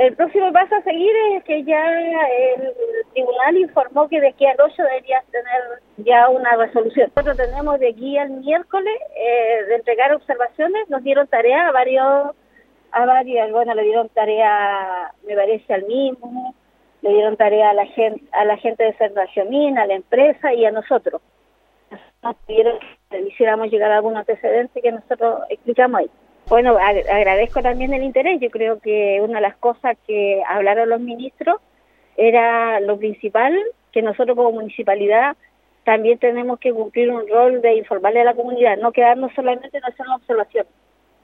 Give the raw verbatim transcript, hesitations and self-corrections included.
el próximo paso a seguir es que ya el tribunal informó que de aquí al ocho debería tener ya una resolución. Nosotros tenemos de aquí al miércoles eh, de entregar observaciones, nos dieron tarea a varios, a varios, bueno, le dieron tarea, me parece, al mismo, le dieron tarea a la gente, a la gente de Cernacionín, a la empresa y a nosotros. Nos pidieron que le hiciéramos llegar a algún antecedente que nosotros explicamos ahí. Bueno, ag- agradezco también el interés. Yo creo que una de las cosas que hablaron los ministros era lo principal, que nosotros como municipalidad también tenemos que cumplir un rol de informarle a la comunidad, no quedarnos solamente en hacer una observación.